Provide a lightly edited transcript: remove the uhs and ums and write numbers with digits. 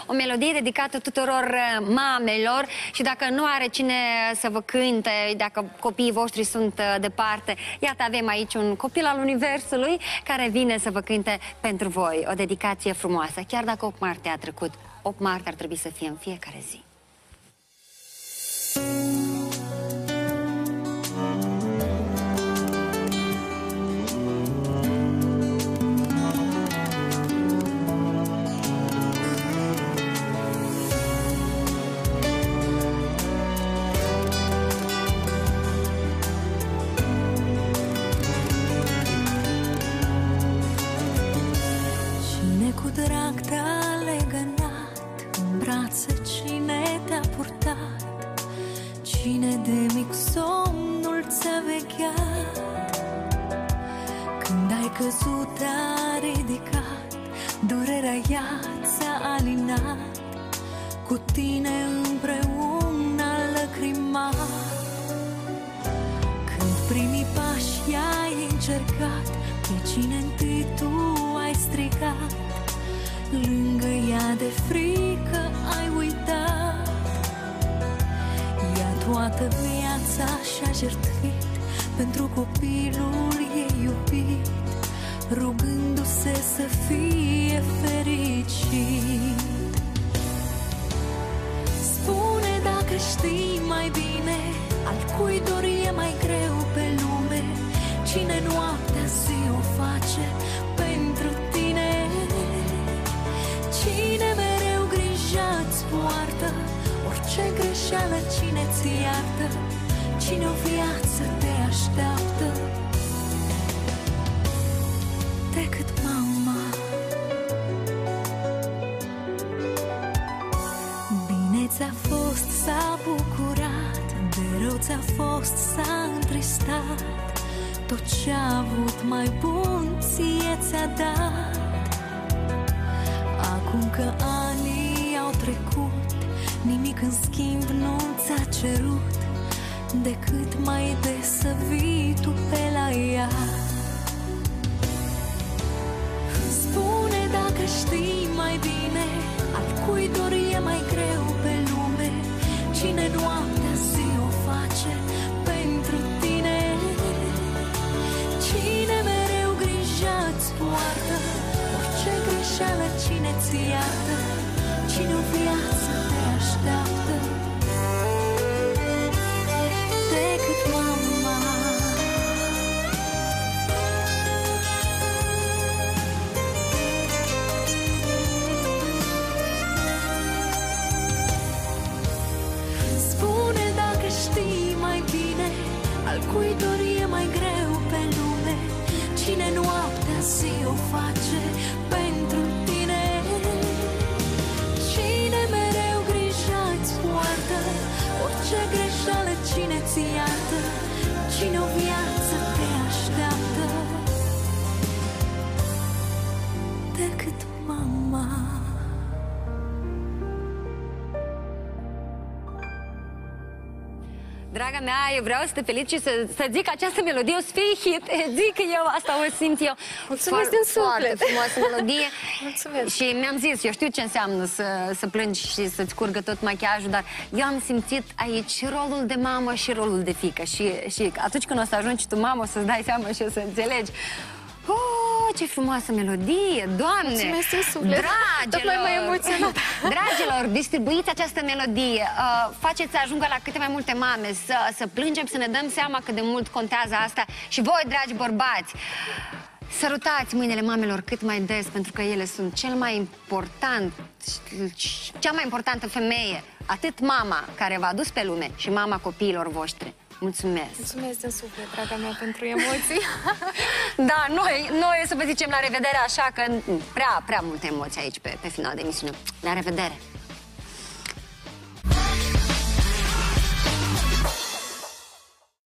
o melodie dedicată tuturor mamelor și dacă nu are cine să vă cânte, dacă copiii voștri sunt departe, iată avem aici un copil al universului care vine să vă cânte pentru voi o dedicație frumoasă, chiar dacă 8 martie a trecut. 8 martie ar trebui să fie în fiecare zi. Cine cu drag te-a legănat în brațe, cine te-a purtat, cine de mic somnul ți-a vegheat, când ai căzut te-a ridicat, durerea ea ți-a alinat, cu tine împreună a lăcrimat. Când primii pași i-ai încercat, pe cine întâi tu ai strigat, lângă ea de frică ai uitat. Ea toată viața și-a jertfit pentru copilul ei iubit, rugându-se să fie fericit. Spune dacă știi mai bine, al cui dor e mai greu pe lume, cine noaptea zi o face pentru tine, cine mereu grija-ți poartă, orice greșeală cine ți iartă, cine o viață te așteaptă decât mama. Bine ți-a fost, s-a bucurat, de rău ți-a fost, s-a întristat, tot ce-a avut mai bun ție ți-a dat. Acum că anii au trecut, nimic în schimb nu ți-a cerut, decât mai des să vii tu pe la ea. Spune dacă știi mai bine, al cui dor e mai greu pe lume, cine noaptea zi o face pentru tine, cine mereu grija-ți poartă, orice greșeală cine ți iartă, cine o viață te așteaptă decât mama. Spune dacă știi mai bine, al cui dor e mai greu pe lume, cine noaptea zi o face pentru tine, cine mereu grija-ți poartă, orice greșeală cine ți iartă, cine o viață te așteaptă decât mama. Draga mea, eu vreau să te felicit și să zic că această melodie o să fie hit. Zic că eu, asta o simt eu. Mulțumesc din suflet. Foarte frumoasă melodie. Mulțumesc. Și mi-am zis, eu știu ce înseamnă să plângi și să-ți curgă tot machiajul, dar eu am simțit aici și rolul de mamă și rolul de fiică. Și atunci când o să ajungi tu mamă, o să-ți dai seama și o să înțelegi. Oh, ce frumoasă melodie, Doamne! Mulțumesc din suflet. Dragilor, mai emoționat. Dragilor, distribuiți această melodie, faceți să ajungă la câte mai multe mame, să plângem, să ne dăm seama cât de mult contează asta. Și voi, dragi bărbați, sărutați mâinile mamelor cât mai des, pentru că ele sunt cel mai important, cea mai importantă femeie, atât mama care v-a adus pe lume și mama copiilor voștri. Mulțumesc! Mulțumesc din suflet, draga mea, pentru emoții. Da, noi să vă zicem la revedere, așa că prea multe emoții aici pe final de emisiune. La revedere!